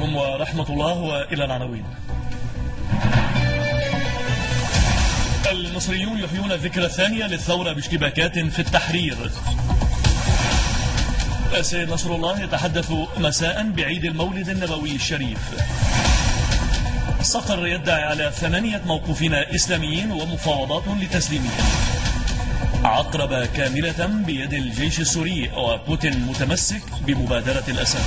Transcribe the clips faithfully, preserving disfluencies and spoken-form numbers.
عليكم ورحمة الله. وإلى العناوين. المصريون يحيون الذكرى الثانية للثورة باشتباكات في التحرير. السيد نصر الله يتحدث مساء بعيد المولد النبوي الشريف. صقر يدعي على ثمانية موقوفين إسلاميين ومفاوضات لتسليمهم. عقرب كاملة بيد الجيش السوري وبوتين متمسك بمبادرة الأسد.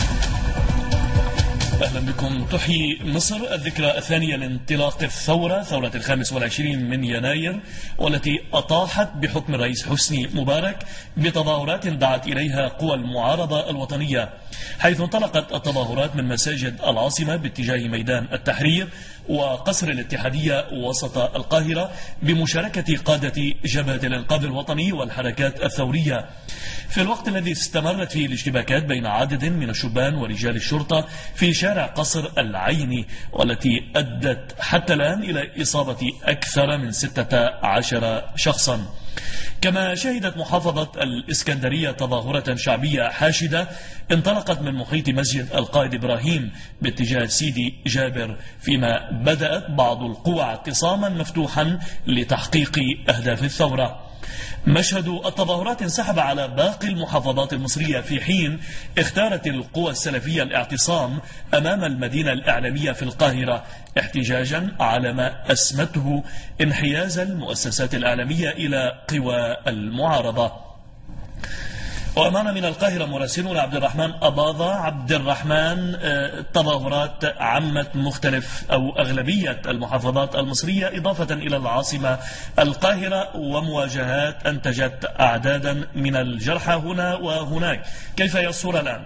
أهلا بكم. تحيي مصر الذكرى الثانية لانطلاق الثورة، ثورة الخامس والعشرين من يناير، والتي أطاحت بحكم الرئيس حسني مبارك بتظاهرات دعت إليها قوى المعارضة الوطنية، حيث انطلقت التظاهرات من مساجد العاصمة باتجاه ميدان التحرير وقصر الاتحادية وسط القاهرة بمشاركة قادة جبهة الإنقاذ الوطني والحركات الثورية، في الوقت الذي استمرت فيه الاشتباكات بين عدد من الشبان ورجال الشرطة في شارع قصر العيني، والتي أدت حتى الآن إلى إصابة أكثر من ستة عشر شخصا. كما شهدت محافظة الإسكندرية تظاهرة شعبية حاشدة انطلقت من محيط مسجد القائد إبراهيم باتجاه سيدي جابر، فيما بدأت بعض القوى اعتصاما مفتوحا لتحقيق أهداف الثورة. مشهد التظاهرات انسحب على باقي المحافظات المصرية، في حين اختارت القوى السلفية الاعتصام أمام المدينة الإعلامية في القاهرة احتجاجا على ما أسمته انحياز المؤسسات الإعلامية إلى قوى المعارضة. وأمامنا من القاهرة مراسلنا عبد الرحمن أباظة. عبد الرحمن، التظاهرات عمت مختلف أو أغلبية المحافظات المصرية إضافة إلى العاصمة القاهرة، ومواجهات أنتجت أعدادا من الجرحى هنا وهناك. كيف هي الصورة الآن؟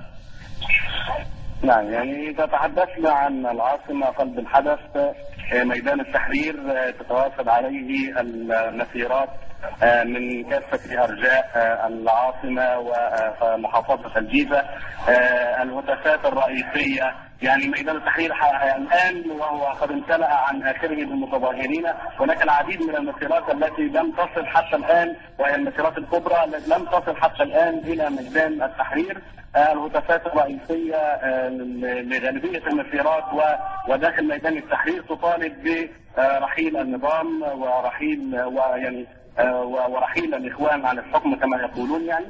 نعم، يعني إذا تحدثنا عن العاصمة قلب الحدث ميدان التحرير تتوافد عليه المسيرات من كافة أرجاء العاصمة ومحافظة الجيزة. الهتافات الرئيسية، يعني ميدان التحرير الآن وهو قد امتلأ عن آخره بالمتظاهرين. هناك العديد من المسيرات التي لم تصل حتى الآن، وهي المسيرات الكبرى التي لم تصل حتى الآن إلى ميدان التحرير. الهتافات الرئيسية لغالبية المسيرات وداخل ميدان التحرير تطالب برحيل النظام ورحيل ويعني ورحيل الإخوان عن الحكم كما يقولون. يعني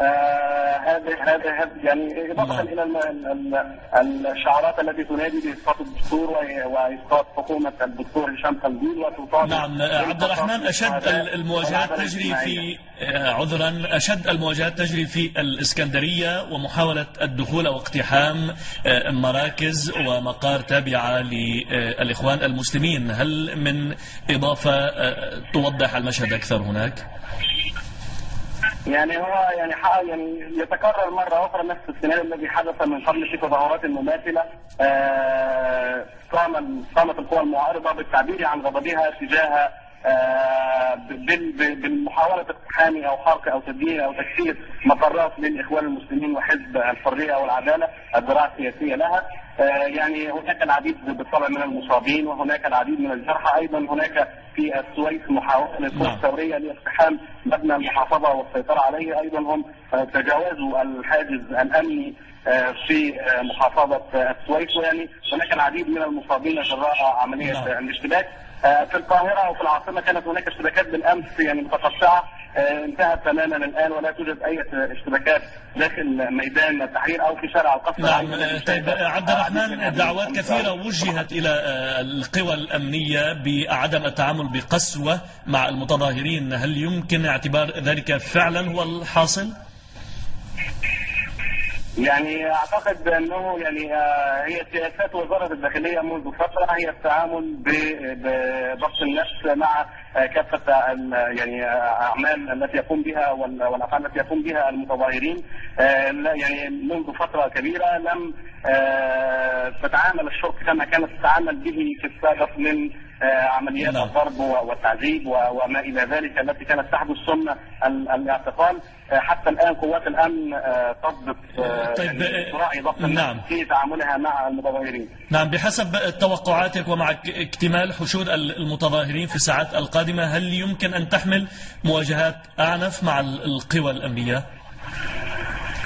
هذا هذا يعني إضافة إلى الشعارات التي تنادي بإسقاط الدستور وإسقاط حكومة الدكتور هشام قنديل وتطالب. نعم عبد الرحمن، أشد المواجهات تجري في عذرا أشد المواجهات تجري في الإسكندرية، ومحاولة الدخول أو اقتحام مراكز ومقار تابعة للإخوان المسلمين. هل من إضافة توضح المشهد أكثر هناك؟ يعني هو يعني يعني يتكرر مرة أخرى نفس السيناريو الذي حدث من قبل في تظاهرات مماثلة. قامت القوى المعارضة بالتعبير عن غضبها تجاه بالمحاولة اقتحام أو حرق أو تدمير أو تكسير مقرات للإخوان المسلمين وحزب الحرية والعدالة الذراع السياسية لها. يعني هناك العديد بالطبع من المصابين وهناك العديد من الجرحى. أيضا هناك في السويس محاولة للقوى الثورية لاقتحام مبنى المحافظة والسيطرة عليه. أيضا هم تجاوزوا الحاجز الأمني في محافظة السويس. ويعني هناك العديد من المصابين جراء عملية الاشتباك. في القاهرة وفي العاصمة كانت هناك اشتباكات بالأمس يعني متقطعة انتهت تماما الآن، ولا توجد أي اشتباكات داخل ميدان التحرير أو في شارع القصر. نعم. طيب عبد الرحمن، دعوات كثيرة وجهت إلى القوى الأمنية بعدم التعامل بقسوة مع المتظاهرين. هل يمكن اعتبار ذلك فعلا هو الحاصل؟ يعني اعتقد انه يعني هي سياسات وزاره الداخليه منذ فتره هي التعامل بضبط النفس مع كافه يعني اعمال التي يقوم بها والافعال التي يقوم بها المتظاهرين. يعني منذ فتره كبيره لم تتعامل الشرطه كما كانت تتعامل به في السابق من عمليات الضرب والتعذيب وما الى ذلك التي كانت تحدث ثم الاعتقال. حتى الان قوات الامن تضبط طيب يعني ضبط نعم. في تعاملها مع المتظاهرين. نعم، بحسب توقعاتك ومع اكتمال حشود المتظاهرين في الساعات القادمة، هل يمكن ان تحمل مواجهات اعنف مع القوى الامنية؟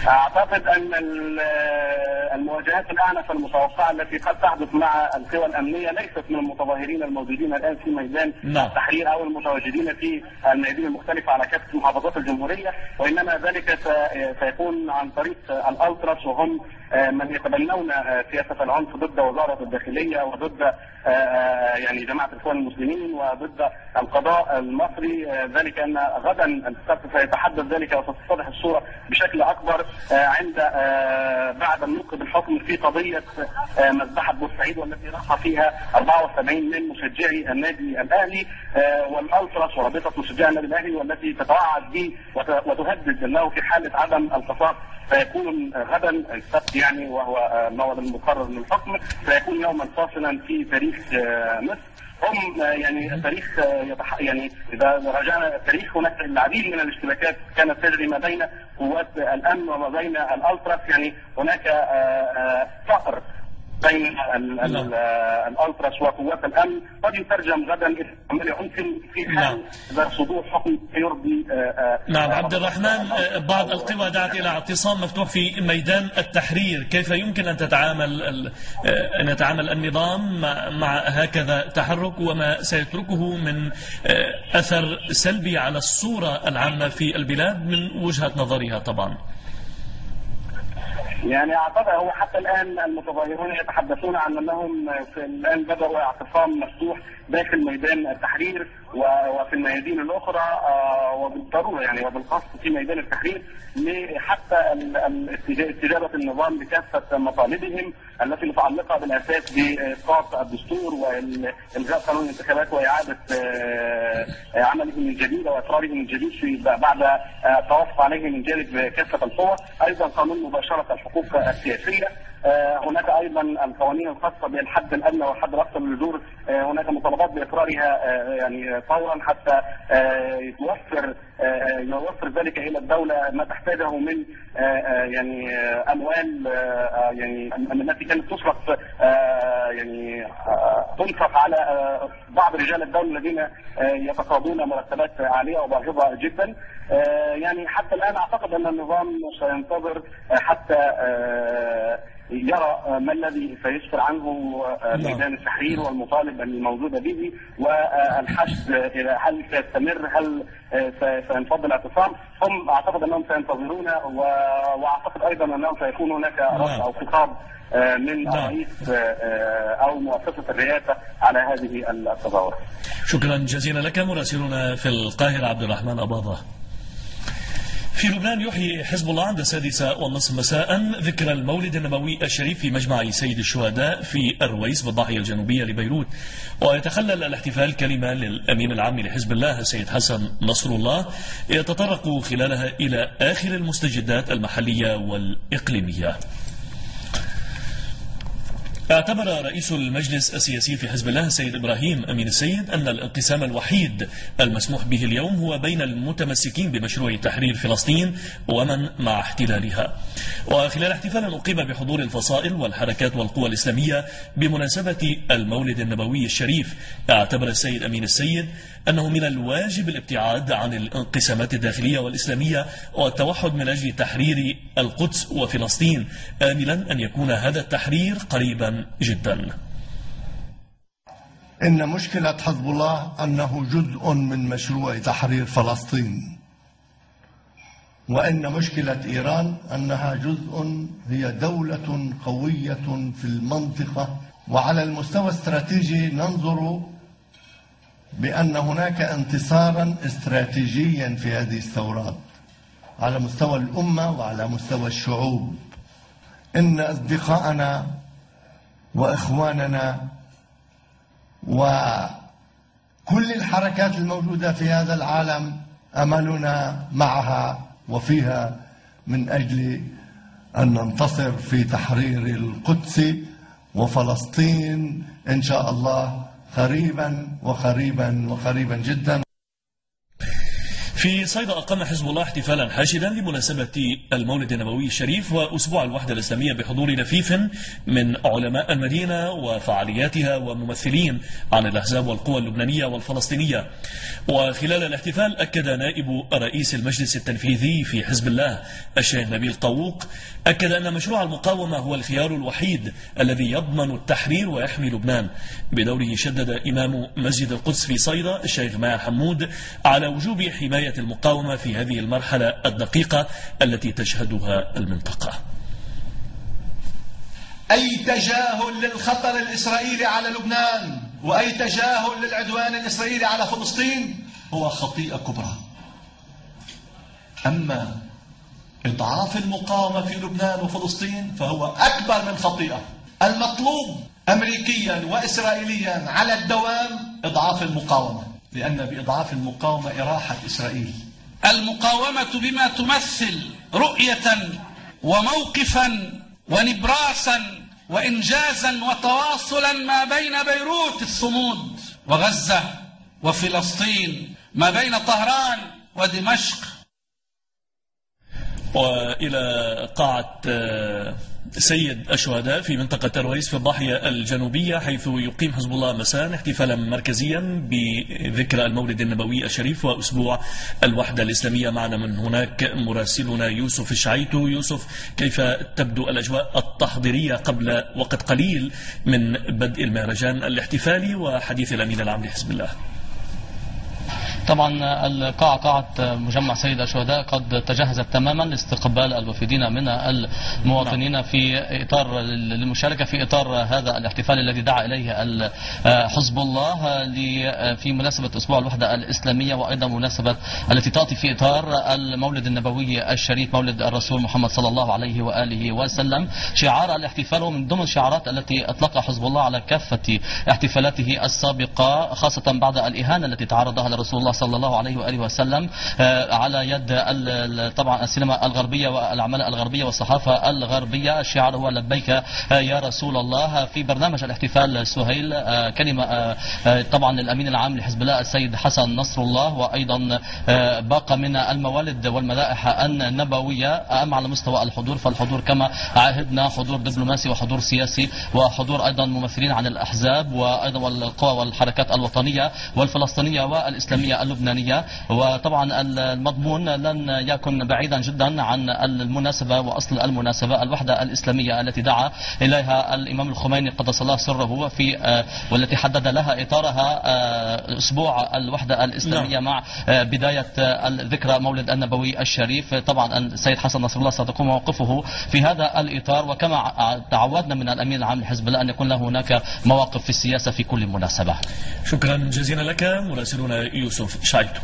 اعتقد ان المواجهات الاعنف المتوقعه التي قد تحدث مع القوى الامنيه ليست من المتظاهرين الموجودين الان في ميدان نعم. التحرير او المتواجدين في الميادين المختلفه على كافه محافظات الجمهوريه، وانما ذلك سيكون عن طريق الالتراس، وهم من يتبنون سياسه العنف ضد وزاره الداخليه وضد يعني جماعه الاخوان المسلمين وضد القضاء المصري. ذلك ان غدا السبت سيتحدث ذلك وستتضح الصوره بشكل اكبر عند بعد النطق بالحكم في قضيه مذبحه بورسعيد والتي راح فيها أربعة وسبعين من مشجعي النادي الاهلي والالتراس ورابطه مشجعي النادي الاهلي، والتي تتوعد به وتهدد انه في حاله عدم القصاص سيكون غدا السبت يعني وهو الموعد المقرر للحكم، سيكون يوما فاصلا في تاريخ مصر. هم يعني تاريخ يتح... يعني اذا رجعنا التاريخ هناك العديد من الاشتباكات كانت تجري ما بين قوات الامن وما بين الالتراس، يعني هناك فقر بين الالتراس وقوات الامن قد يترجم غدا الى عمل عنف في حال اذا صدور حكم يرضي. نعم عبد الرحمن، بعض القوى دعت الى اعتصام مفتوح في ميدان التحرير، كيف يمكن ان تتعامل ان يتعامل النظام مع هكذا تحرك وما سيتركه من اثر سلبي على الصوره العامه في البلاد من وجهه نظرها طبعا؟ يعني اعتقد هو حتى الان المتظاهرون يتحدثون عن انهم في الان بداوا اعتصام مفتوح داخل ميدان التحرير وفي الميادين الاخرى وبالضروره يعني وبالخاص في ميدان التحرير حتى استجابه النظام بكافه مطالبهم التي متعلقه بالاساس باسقاط الدستور والغاء قانون الانتخابات واعاده عمله من جديد واقراره من جديد بعد توافق عليه من جانب كافه القوى، ايضا قانون مباشره الحقوق السياسيه. هناك ايضا القوانين الخاصه بالحد الادنى والحد الاقصى للاجور، هناك مطالبات باقرارها يعني فورا حتى يوفر يوفر ذلك الى الدوله ما تحتاجه من يعني اموال يعني التي كانت تصرف يعني تنفق على بعض رجال الدوله الذين يتقاضون مرتبات عاليه وباهظه جدا. يعني حتى الان اعتقد ان النظام سينتظر حتى يرى ما الذي سيسفر عنه ميدان التحرير والمطالب الموجوده به والحشد، هل سيستمر هل سينفض الاعتصام. هم اعتقد انهم سينتظرون، واعتقد ايضا انه سيكون هناك رد او خطاب من رئيس او مؤسسه الرئاسه على هذه التظاهرات. شكرا جزيلا لك مراسلنا في القاهره عبد الرحمن أباظة. في لبنان يحيي حزب الله عند السادسة والنصف مساء ذكرى المولد النبوي الشريف في مجمع سيد الشهداء في الرويس بالضاحية الجنوبية لبيروت، ويتخلل الاحتفال كلمة للأمين العام لحزب الله السيد حسن نصر الله يتطرق خلالها إلى آخر المستجدات المحلية والإقليمية. اعتبر رئيس المجلس السياسي في حزب الله السيد إبراهيم أمين السيد أن الانقسام الوحيد المسموح به اليوم هو بين المتمسكين بمشروع تحرير فلسطين ومن مع احتلالها. وخلال احتفال أقيم بحضور الفصائل والحركات والقوى الإسلامية بمناسبة المولد النبوي الشريف، اعتبر السيد أمين السيد أنه من الواجب الابتعاد عن الانقسامات الداخلية والإسلامية والتوحد من أجل تحرير القدس وفلسطين، آملا أن يكون هذا التحرير قريبا جدا. إن مشكلة حزب الله أنه جزء من مشروع تحرير فلسطين، وإن مشكلة إيران أنها جزء هي دولة قوية في المنطقة. وعلى المستوى الاستراتيجي ننظر بأن هناك انتصارا استراتيجيا في هذه الثورات على مستوى الأمة وعلى مستوى الشعوب. إن أصدقائنا وإخواننا وكل الحركات الموجودة في هذا العالم أملنا معها وفيها من أجل أن ننتصر في تحرير القدس وفلسطين إن شاء الله قريبا وقريبا وقريبا جدا. في صيدا أقام حزب الله احتفالا حاشدا لمناسبة المولد النبوي الشريف وأسبوع الوحدة الإسلامية بحضور لفيف من علماء المدينة وفعالياتها وممثلين عن الأحزاب والقوى اللبنانية والفلسطينية. وخلال الاحتفال أكد نائب رئيس المجلس التنفيذي في حزب الله الشيخ نبيل طووق أكد أن مشروع المقاومة هو الخيار الوحيد الذي يضمن التحرير ويحمي لبنان. بدوره شدد إمام مسجد القدس في صيدا الشيخ ماهر حمود على وجوب حماية المقاومة في هذه المرحلة الدقيقة التي تشهدها المنطقة. أي تجاهل للخطر الإسرائيلي على لبنان وأي تجاهل للعدوان الإسرائيلي على فلسطين هو خطيئة كبرى. أما إضعاف المقاومة في لبنان وفلسطين فهو أكبر من خطيئة. المطلوب أمريكيا وإسرائيليا على الدوام إضعاف المقاومة، لأن بإضعاف المقاومة إراحة إسرائيل. المقاومة بما تمثل رؤية وموقفا ونبراسا وإنجازا وتواصلا ما بين بيروت الصمود وغزة وفلسطين، ما بين طهران ودمشق. وإلى قاعة سيد الشهداء في منطقة الرويس في الضاحية الجنوبية، حيث يقيم حزب الله مساء احتفالا مركزيا بذكرى المولد النبوي الشريف وأسبوع الوحدة الإسلامية. معنا من هناك مراسلنا يوسف الشعيتو. يوسف، كيف تبدو الأجواء التحضيرية قبل وقت قليل من بدء المهرجان الاحتفالي وحديث الأمين العام لحزب الله؟ طبعا القاعة قاعة مجمع سيد الشهداء قد تجهزت تماما لاستقبال الوافدين من المواطنين في إطار المشاركة في إطار هذا الاحتفال الذي دعا إليه حزب الله في مناسبة أسبوع الوحدة الإسلامية، وأيضا مناسبة التي تأتي في إطار المولد النبوي الشريف مولد الرسول محمد صلى الله عليه وآله وسلم. شعار الاحتفال من ضمن الشعارات التي أطلقها حزب الله على كافة احتفالاته السابقة، خاصة بعد الإهانة التي تعرضها لرسول الله صلى الله عليه وآله وسلم على يد طبعا السينما الغربية والأعمال الغربية والصحافة الغربية. الشعار هو لبيك يا رسول الله. في برنامج الاحتفال سهيل كلمة طبعا الأمين العام لحزب الله السيد حسن نصر الله، وأيضا باقة من الموالد والمدائح النبوية. أما على مستوى الحضور فالحضور كما عهدنا حضور دبلوماسي وحضور سياسي وحضور أيضا ممثلين عن الأحزاب وأيضا والقوى والحركات الوطنية والفلسطينية والإسلامية اللبنانية. وطبعا المضمون لن يكن بعيدا جدا عن المناسبة وأصل المناسبة الوحدة الإسلامية التي دعا إليها الإمام الخميني قدس الله سره في والتي حدد لها إطارها أسبوع الوحدة الإسلامية مع بداية الذكرى مولد النبوي الشريف. طبعا السيد حسن نصر الله ستكون موقفه في هذا الإطار، وكما تعودنا من الأمين العام لحزب الله أن يكون له هناك مواقف في السياسة في كل مناسبة. شكرا جزيلا لك مراسلنا يوسف شعيتو.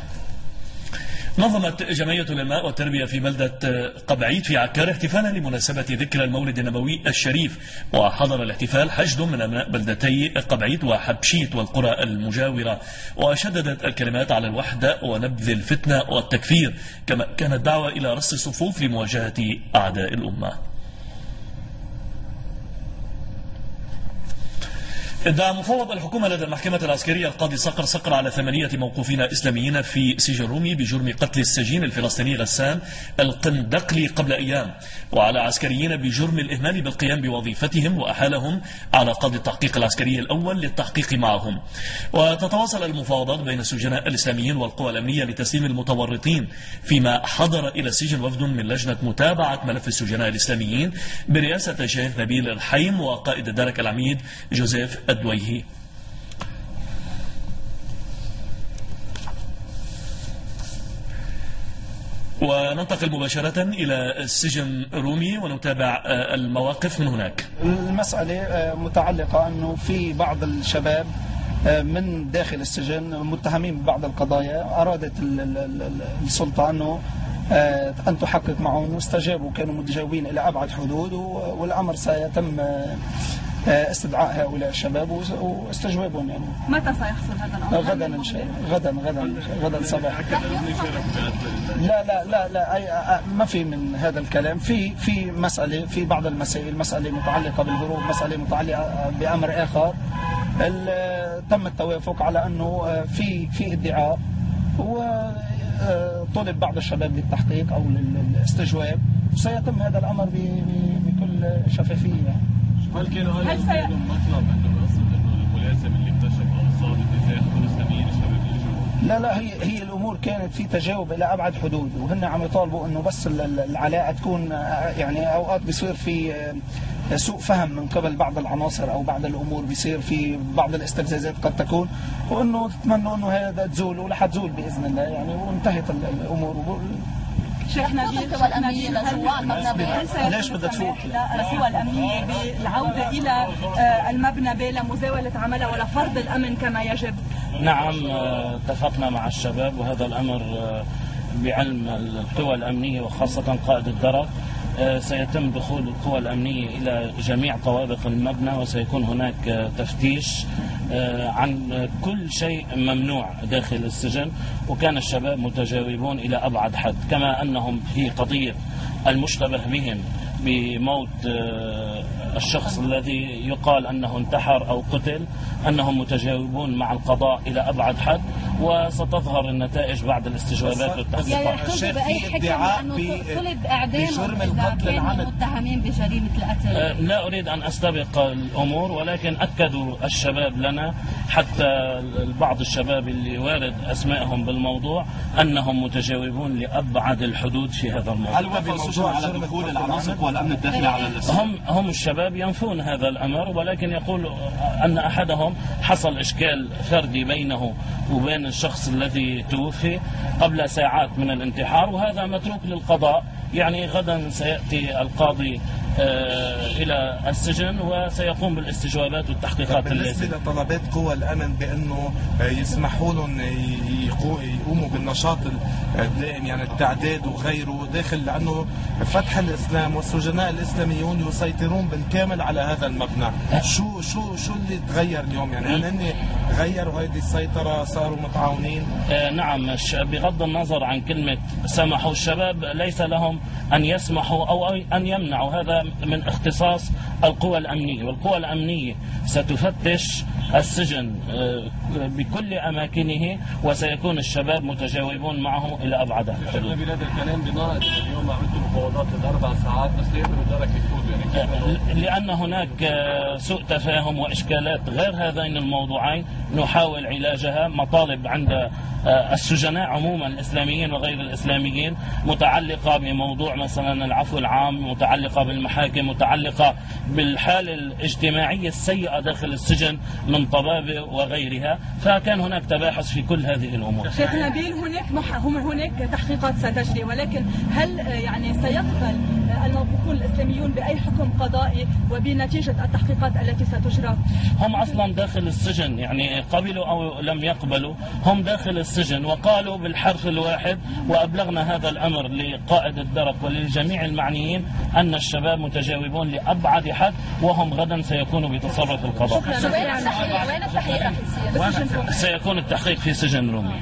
نظمت جمعية العلماء والتربية في بلدة قبعيد في عكار احتفالا لمناسبة ذكرى المولد النبوي الشريف، وحضر الاحتفال حشد من أبناء بلدتي قبعيد وحبشيت والقرى المجاورة، وشددت الكلمات على الوحدة ونبذ الفتنة والتكفير، كما كانت دعوة إلى رص الصفوف لمواجهة أعداء الأمة. ادعى مفوض الحكومة لدى المحكمة العسكرية القاضي صقر صقر على ثمانية موقوفين إسلاميين في سجن رومي بجرم قتل السجين الفلسطيني غسان القندقلي قبل أيام، وعلى عسكريين بجرم الإهمال بالقيام بوظيفتهم، وأحالهم على قاضي التحقيق العسكري الأول للتحقيق معهم. وتتواصل المفاوضات بين السجناء الإسلاميين والقوى الأمنية لتسليم المتورطين، فيما حضر إلى السجن وفد من لجنة متابعة ملف السجناء الإسلاميين برئاسة الشيخ نبيل الرحيم وقائد الدرك العميد جوزيف الدويهي. وننتقل مباشرة إلى السجن رومي ونتابع المواقف من هناك. المسألة متعلقة أنه في بعض الشباب من داخل السجن متهمين ببعض القضايا، أرادت السلطة أنه أن تحقق معهم، واستجابوا، كانوا متجاوبين إلى أبعد حدود، والأمر سيتم استدعاء هؤلاء الشباب واستجوابهم. يعني متى سيحصل هذا الأمر؟ غدا إن شاء الله، غدا غدا غدا صباحا. لا لا لا لا أي ما في من هذا الكلام. في في مسألة، في بعض المسائل، مسألة متعلقة بالهروب، مسألة متعلقة بأمر آخر. تم التوافق على أنه في في ادعاء، طلب بعض الشباب للتحقيق أو للاستجواب، وسيتم هذا الأمر بكل شفافية. هل كانوا هل عندهم مطلب انه يقصد انه الملازم اللي اكتشف انصاب النزاع الاسلاميين الشباب اللي جوا؟ لا لا هي هي الامور كانت في تجاوب الى ابعد حدود، وهن عم يطالبوا انه بس العلاقه تكون يعني اوقات بيصير في سوء فهم من قبل بعض العناصر او بعض الامور، بيصير في بعض الاستفزازات قد تكون، وانه تتمنوا انه هذا تزول ولح تزول باذن الله يعني، وانتهت الامور. شيخ نبيل القوى الأمنية لجوء المبنى هل ليش بدها تفوت؟ القوى الأمنية بالعودة إلى المبنى بلا مزاولة عملها ولا فرض الأمن كما يجب؟ نعم، اتفقنا مع الشباب وهذا الأمر بعلم القوى الأمنية وخاصة قائد الدرك. سيتم دخول القوى الأمنية إلى جميع طوابق المبنى، وسيكون هناك تفتيش عن كل شيء ممنوع داخل السجن، وكان الشباب متجاوبون إلى أبعد حد، كما أنهم في قضية المشتبه بهم بموت الشخص الذي يقال أنه انتحر أو قتل، أنهم متجاوبون مع القضاء إلى أبعد حد، وستظهر النتائج بعد الاستجوابات والتحقيقات. يعني يحتج بأي حكم أنه طلب إعدامهم إذا كانوا متهمين بجريمة القتل؟ لا أريد أن أستبق الأمور، ولكن أكدوا الشباب لنا، حتى بعض الشباب اللي وارد أسمائهم بالموضوع، أنهم متجاوبون لأبعد الحدود في هذا الموضوع. هل وافق الموضوع على دخول العناصر والأمن الداخلي على السجن؟ هم هم الشباب ينفون هذا الأمر، ولكن يقول أن أحدهم حصل إشكال فردي بينه وبين الشخص الذي توفي قبل ساعات من الانتحار، وهذا متروك للقضاء. يعني غدا سيأتي القاضي إلى السجن وسيقوم بالاستجوابات والتحقيقات بالنسبة اللازمة. لطلبات قوى الأمن بأنه يسمحوا لهم يقوموا بالنشاط الدائم، يعني التعداد وغيره داخل، لأنه فتح الإسلام والسجناء الإسلاميون يسيطرون بالكامل على هذا المبنى. شو شو شو اللي تغير اليوم؟ يعني هل هن غيروا هذه السيطرة، صاروا متعاونين؟ آه نعم، بغض النظر عن كلمة سمحوا، الشباب ليس لهم أن يسمحوا أو أن يمنعوا، هذا من اختصاص القوى الأمنية، والقوى الأمنية ستفتش السجن بكل أماكنه، وسيكون الشباب متجاوبون معه إلى أبعد الحدود. بهذا الكلام بناء اليوم عملتوا مفاوضات الأربع ساعات بس يقدروا الدرك يفوتوا يعني؟ لأن هناك سوء تفاهم وإشكالات غير هذين الموضوعين نحاول علاجها. مطالب عند السجناء عموما الإسلاميين وغير الإسلاميين متعلقة بموضوع مثلا العفو العام، متعلقة بالمحاكم، متعلقة بالحالة الاجتماعية السيئة داخل السجن من طبابة وغيرها، فكان هناك تباحث في كل هذه الأمور. شيخ نبيل، هناك مح... هناك تحقيقات ستجري، ولكن هل يعني سيقبل الموقوفون الإسلاميون بأي حكم قضائي وبنتيجة التحقيقات التي ستجرى؟ هم أصلا داخل السجن، يعني قبلوا أو لم يقبلوا هم داخل السجن، وقالوا بالحرف الواحد، وأبلغنا هذا الأمر لقائد الدرك وللجميع المعنيين أن الشباب متجاوبون لأبعد حد، وهم غدا سيكونوا بتصرف القضاء. وين التحقيق رح يصير؟ سيكون التحقيق في سجن رومي.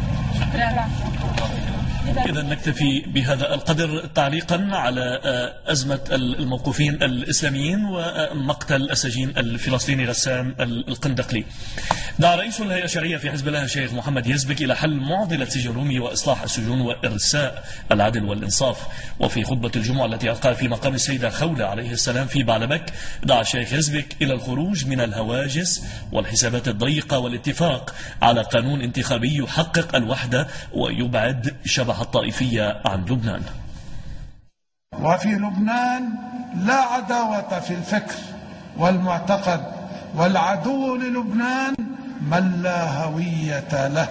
إذا نكتفي بهذا القدر تعليقا على أزمة الموقوفين الإسلاميين ومقتل السجين الفلسطيني غسان القندقلي. دعا رئيس الهيئة الشرعية في حزب الله الشيخ محمد يزبك إلى حل معضلة سجن رومي وإصلاح السجون وإرساء العدل والإنصاف. وفي خطبة الجمعة التي ألقاها في مقام السيدة خولة عليه السلام في بعلبك، دعا الشيخ يزبك إلى الخروج من الهواجس والحسابات الضيقة والاتفاق على قانون انتخابي يحقق الوحدة ويبعد شبح الطائفية عن لبنان. وفي لبنان لا عداوة في الفكر والمعتقد، والعدو للبنان من لا هوية له،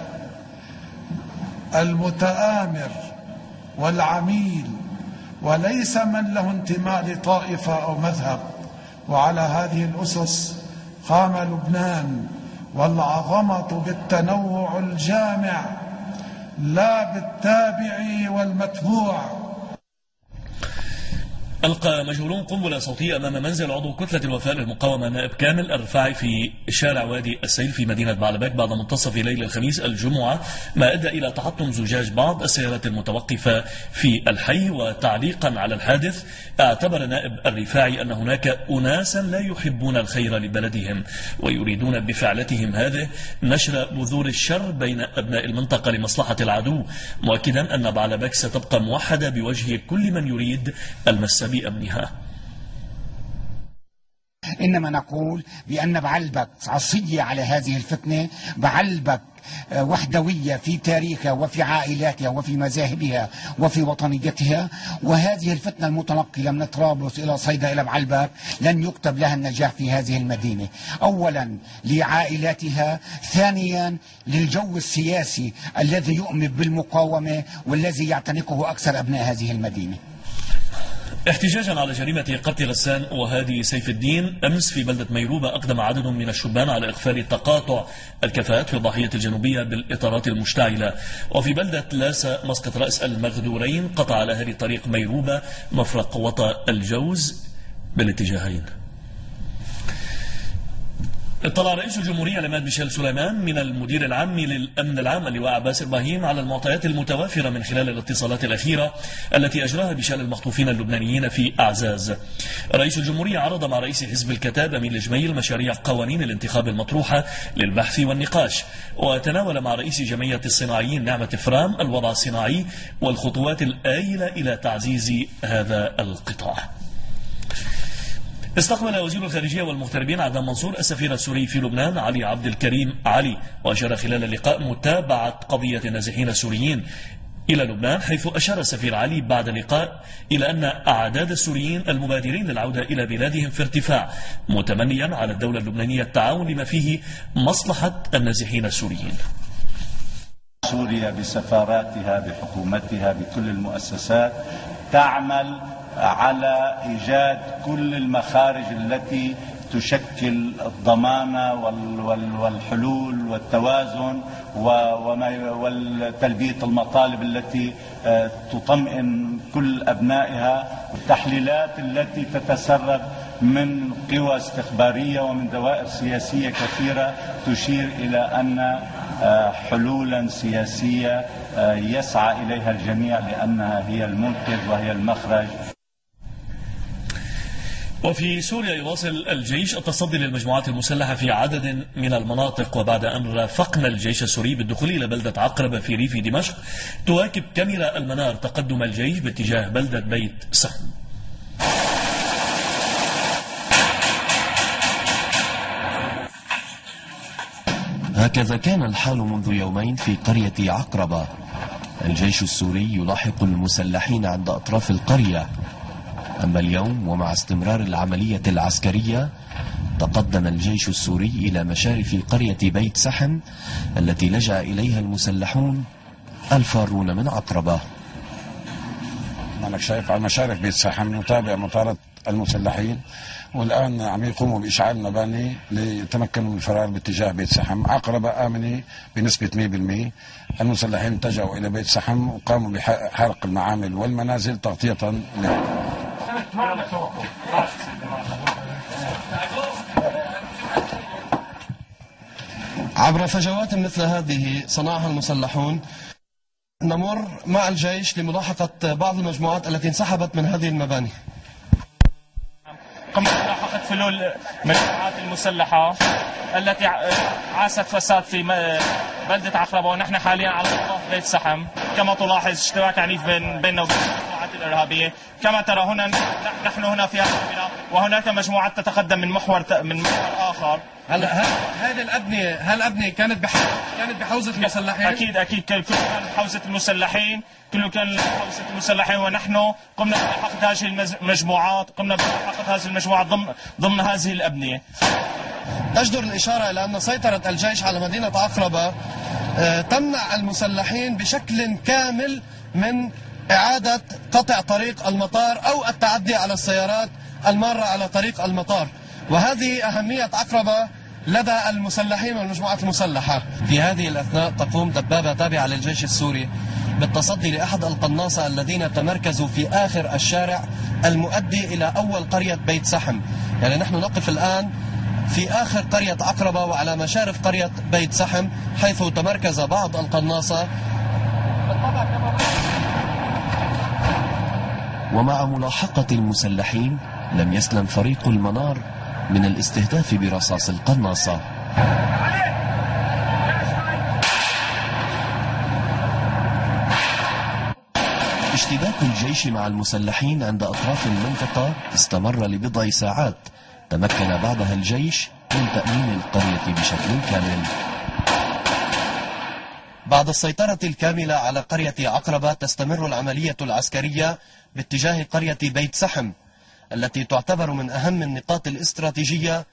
المتآمر والعميل، وليس من له انتماء لطائفة أو مذهب. وعلى هذه الأسس قام لبنان، والعظمة بالتنوع الجامع لا بالتابع والمتبوع. ألقى مجهولون قنبلة صوتية أمام منزل عضو كتلة الوفاء للمقاومة نائب كامل الرفاعي في شارع وادي السيل في مدينة بعلبك بعد منتصف ليل الخميس الجمعة، ما أدى إلى تحطم زجاج بعض السيارات المتوقفة في الحي. وتعليقا على الحادث، اعتبر نائب الرفاعي أن هناك أناسا لا يحبون الخير لبلدهم ويريدون بفعلتهم هذه نشر بذور الشر بين أبناء المنطقة لمصلحة العدو، مؤكدا أن بعلبك ستبقى موحدة بوجه كل من يريد المس بأمنها. إنما نقول بأن بعلبك عصية على هذه الفتنة، بعلبك وحدوية في تاريخها وفي عائلاتها وفي مذاهبها وفي وطنيتها، وهذه الفتنة المتنقلة من طرابلس إلى صيدا إلى بعلبك لن يكتب لها النجاح في هذه المدينة، أولا لعائلاتها، ثانيا للجو السياسي الذي يؤمن بالمقاومة والذي يعتنقه أكثر أبناء هذه المدينة. احتجاجا على جريمة قتل غسان وهادي سيف الدين أمس في بلدة ميروبة، أقدم عدد من الشبان على إغفال تقاطع الكفاءات في الضاحية الجنوبية بالإطارات المشتعلة. وفي بلدة لاسا مسقط رأس المغدورين قطع على هذه طريق ميروبة مفرق وطا الجوز بالاتجاهين. اطلع رئيس الجمهورية العماد ميشيل سليمان من المدير العام للأمن العام اللواء عباس إبراهيم على المعطيات المتوافرة من خلال الاتصالات الأخيرة التي أجراها بشأن المخطوفين اللبنانيين في أعزاز. رئيس الجمهورية عرض مع رئيس حزب الكتاب أمين الجميل مشاريع قوانين الانتخاب المطروحة للبحث والنقاش، وتناول مع رئيس جمعية الصناعيين نعمة فرام الوضع الصناعي والخطوات الآيلة إلى تعزيز هذا القطاع. استقبل وزير الخارجية والمغتربين عدنان منصور السفير السوري في لبنان علي عبد الكريم علي، وأشار خلال اللقاء متابعة قضية النازحين السوريين إلى لبنان، حيث أشار السفير علي بعد اللقاء إلى أن أعداد السوريين المبادرين للعودة إلى بلادهم في ارتفاع، متمنيا على الدولة اللبنانية التعاون لما فيه مصلحة النازحين السوريين. سوريا بسفاراتها بحكومتها بكل المؤسسات تعمل على إيجاد كل المخارج التي تشكل الضمانة والحلول والتوازن وتلبية المطالب التي تطمئن كل أبنائها، التحليلات التي تتسرب من قوى استخبارية ومن دوائر سياسية كثيرة تشير إلى أن حلولا سياسية يسعى إليها الجميع لأنها هي المنقذ وهي المخرج. وفي سوريا يواصل الجيش التصدي للمجموعات المسلحة في عدد من المناطق، وبعد أن رافقنا الجيش السوري بالدخول إلى بلدة عقربة في ريف دمشق، تواكب كاميرا المنار تقدم الجيش باتجاه بلدة بيت سهم. هكذا كان الحال منذ يومين في قرية عقربة. الجيش السوري يلاحق المسلحين عند أطراف القرية، أما اليوم ومع استمرار العملية العسكرية تقدم الجيش السوري إلى مشارف قرية بيت سحن التي لجأ إليها المسلحون الفارون من عقربة. أنا شايف على مشارف بيت سحن نتابع مطاردة المسلحين، والآن عم يقوموا بإشعال مباني ليتمكنوا من الفرار باتجاه بيت سحم. عقربة آمنة بنسبة مئة بالمئة. المسلحين اتجهوا إلى بيت سحم وقاموا بحرق المعامل والمنازل تغطية له. عبر فجوات مثل هذه صنعها المسلحون نمر مع الجيش لملاحقة بعض المجموعات التي انسحبت من هذه المباني. قمنا بملاحقة فلول مجموعات المسلحة التي عاست فساد في بلدة عقربة، ونحن حاليا على مطاف بيت سحم. كما تلاحظ اشتراك عنيف بين بيننا وبين المجموعات الإرهابية. كما ترى هنا نحن هنا في هذا البناء، وهناك مجموعات تتقدم من محور من محور آخر. هلا هذه الأبنية هالأبنية كانت بحوزة كانت بحوزة المسلحين؟ أكيد أكيد كله كان بحوزة المسلحين، كله كان بحوزة المسلحين، ونحن قمنا بملاحقة هذه المجموعات، قمنا بملاحقة هذه المجموعات ضمن ضمن هذه الأبنية. تجدر الإشارة إلى أن سيطرة الجيش على مدينة عقربة تمنع المسلحين بشكل كامل من إعادة قطع طريق المطار أو التعدي على السيارات المارة على طريق المطار، وهذه أهمية عقربة لدى المسلحين والمجموعات المسلحة. في هذه الأثناء تقوم دبابة تابعة للجيش السوري بالتصدي لأحد القناصة الذين تمركزوا في آخر الشارع المؤدي إلى أول قرية بيت سحم. يعني نحن نقف الآن في آخر قرية عقربة وعلى مشارف قرية بيت سحم، حيث تمركز بعض القناصة. ومع ملاحقة المسلحين لم يسلم فريق المنار من الاستهداف برصاص القناصة. اشتباك الجيش مع المسلحين عند أطراف المنطقة استمر لبضع ساعات، تمكن بعدها الجيش من تأمين القرية بشكل كامل. بعد السيطرة الكاملة على قرية عقربة تستمر العملية العسكرية باتجاه قرية بيت سحم التي تعتبر من أهم النقاط الاستراتيجية.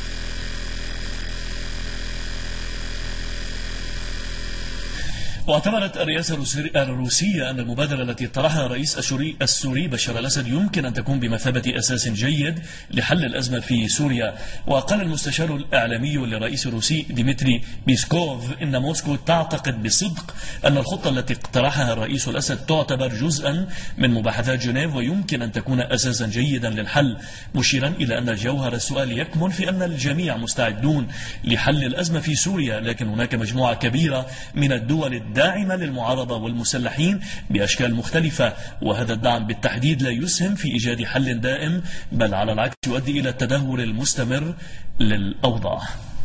واعتبرت الرئاسة الروسية أن المبادرة التي طرحها الرئيس السوري, السوري بشار الأسد يمكن أن تكون بمثابة أساس جيد لحل الأزمة في سوريا. وقال المستشار الإعلامي للرئيس الروسي ديمتري بيسكوف إن موسكو تعتقد بصدق أن الخطة التي اقترحها الرئيس الأسد تعتبر جزءا من مباحثات جنيف ويمكن أن تكون أساسا جيدا للحل، مشيرا إلى أن جوهر السؤال يكمن في أن الجميع مستعدون لحل الأزمة في سوريا، لكن هناك مجموعة كبيرة من الدول الداعمة للمعارضة والمسلحين بأشكال مختلفة، وهذا الدعم بالتحديد لا يسهم في إيجاد حل دائم، بل على العكس يؤدي إلى التدهور المستمر للأوضاع.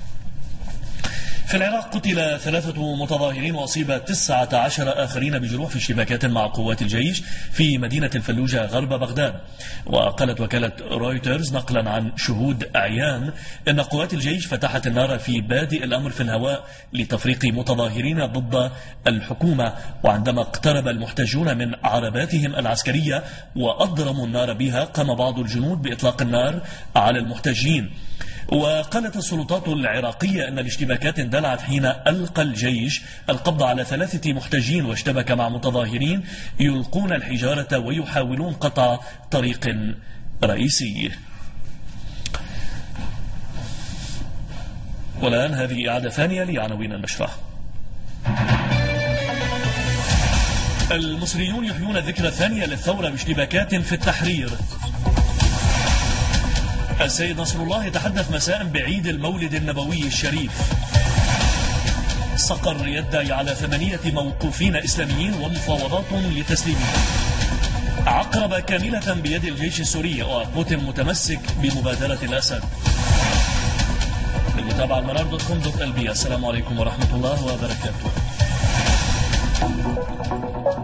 في العراق قتل ثلاثة متظاهرين وأصيب تسعة عشر آخرين بجروح في اشتباكات مع قوات الجيش في مدينة الفلوجة غرب بغداد. وقالت وكالة رويترز نقلا عن شهود أعيان أن قوات الجيش فتحت النار في بادئ الأمر في الهواء لتفريق متظاهرين ضد الحكومة، وعندما اقترب المحتجون من عرباتهم العسكرية وأضرموا النار بها قام بعض الجنود بإطلاق النار على المحتجين. وقالت السلطات العراقية أن الاشتباكات اندلعت حين ألقى الجيش القبض على ثلاثة محتجين واشتبك مع متظاهرين يلقون الحجارة ويحاولون قطع طريق رئيسي. والآن هذه إعادة ثانية لعناوين النشرة. المصريون يحيون الذكرى الثانية للثورة باشتباكات في التحرير. السيد نصر الله يتحدث مساء بعيد المولد النبوي الشريف. صقر يدعي على ثمانية موقوفين إسلاميين ومفاوضات لتسليمهم. عقربة كاملة بيد الجيش السوري وبوتين متمسك بمبادرة الأسد. للمتابعة المنار دوت كوم دوت ال بي. السلام عليكم ورحمة الله وبركاته.